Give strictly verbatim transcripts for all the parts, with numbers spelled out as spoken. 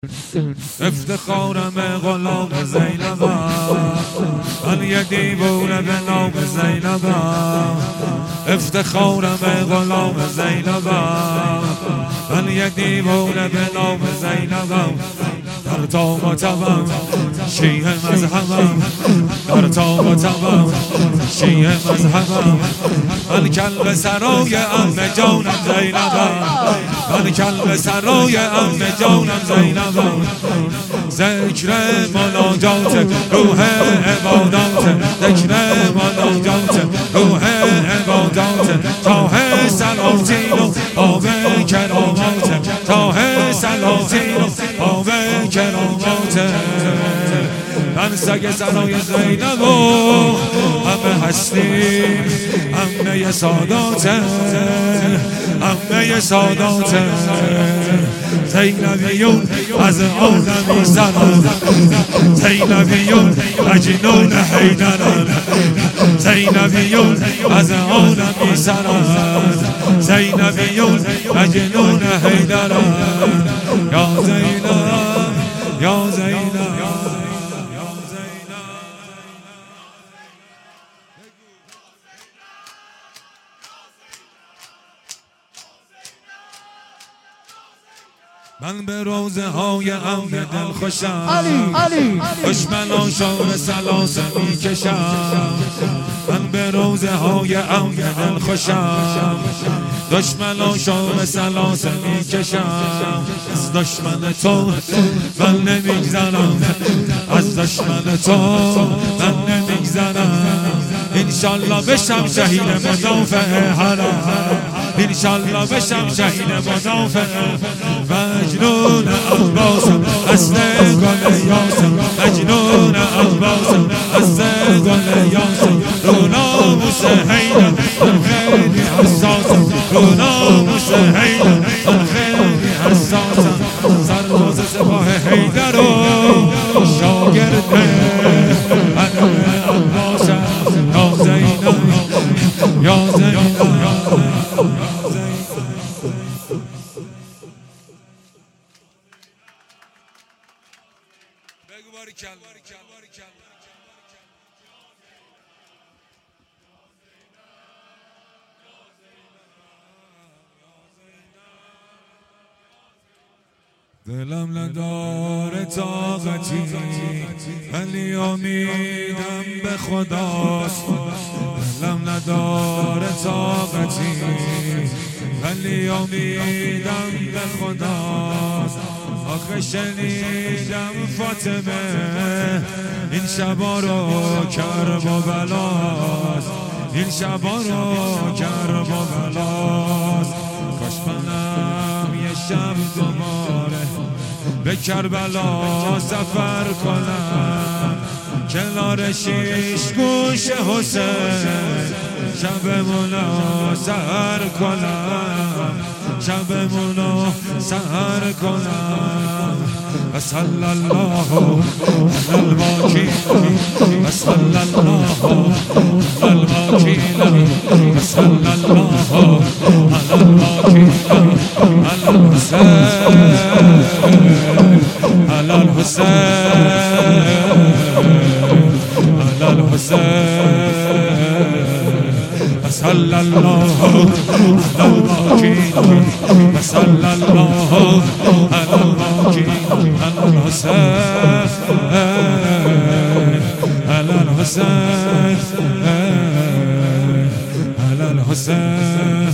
افتخارم غلام زینبم، من یه دیوونه به نام زینبم. افتخارم غلام زینبم، من یه دیوونه به نام زینبم. در تام و تبم شیعه مذهبم، در تام و تبم شیعه مذهبم. من کلب سرای عم جانم زینبم، من کلب سرای عم جانم زینبم. ذکر مناجات روح عبادات، ذکر مناجات روح عبادات. تاه سلاطین و آب کرامات، تاه سلاطین و آب کرامات. من سگ سرای زینب و همه هستیم، همه ساداته، همه ساداته. زینبیون از آدمی سران، زینبیون مجنون حیدران، زینبیون از آدمی سران، زینبیون مجنون حیدران. یا زینب یا زینب من به روزه های امن دل خوشم، دشمنان شام سلاسه می کشم. من به روزه های امن دل خوشم، دشمنان شام سلاسه می کشم. از دشمن تو من نمیگذرم، از دشمن تو من نمیگذرم. انشالله بشم شهید مدافع حرم، انشالله بشم شهید مدافع. مجنون عباسم از گل یاسم، مجنون عباسم از گل یاسم. رو ناموس حیدر من خیلی حساسم، رو ناموس حیدر من خیلی حساسم. سرباز سپاه حیدر و شاگرد من عباسم. یا زینب یا زینب دلم نداره طاقتی، ولی امیدم به خداست. دلم نداره طاقتی، ولی امیدم به خداست. آخه شنیدم فاطمه این شبا رو کرب و بلاست، این شبا رو کرب و بلاست. کاش منم یه شب دوباره به کربلا سفر کنم، کنار شیش گوش حسین شبمونو سهر کنم، شبمونو سهر کنم. صلی الله علی الباقی، صلی الله علی الباقی، صلی الله علی الباقی، علی الحسین، علی الحسین، علی الحسین. صلی الله علی الباقی، صلی الله علی الباقی، علی الحسین، علی الحسین، علی الحسین.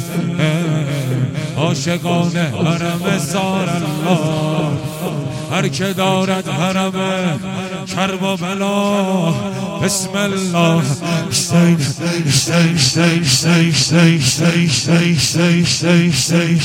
عاشقان حرم سار الله، هر که دارد حرم کرب و بلا. بسم الله. حسین حسین حسین حسین حسین حسین حسین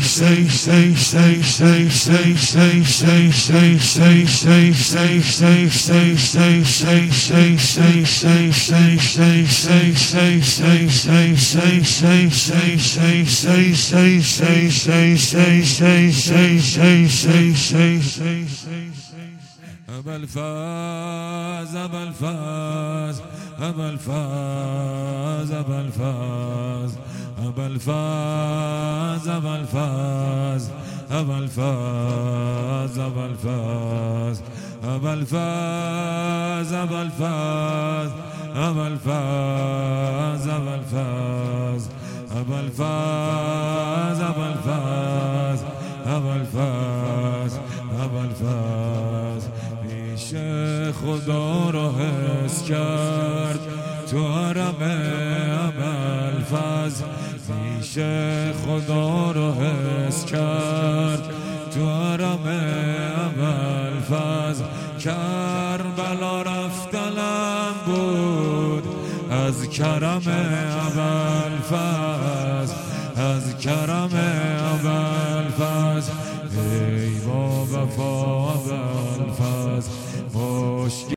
ابوالفاز ابوالفاز ابوالفاز ابوالفاز ابوالفاز ابوالفاز ابوالفضل ابوالفضل ابوالفضل ابوالفضل ابوالفضل ابوالفضل ابوالفضل ابوالفضل ابوالفضل ابوالفضل پیش خدا رو حس کرد تو حرم ابوالفضل پیش خدا رو حس کرد تو حرم ابوالفضل کربلا رفتنم بود از کرم ابوالفضل از کرم ابوالفضل ای با وفا ابوالفضل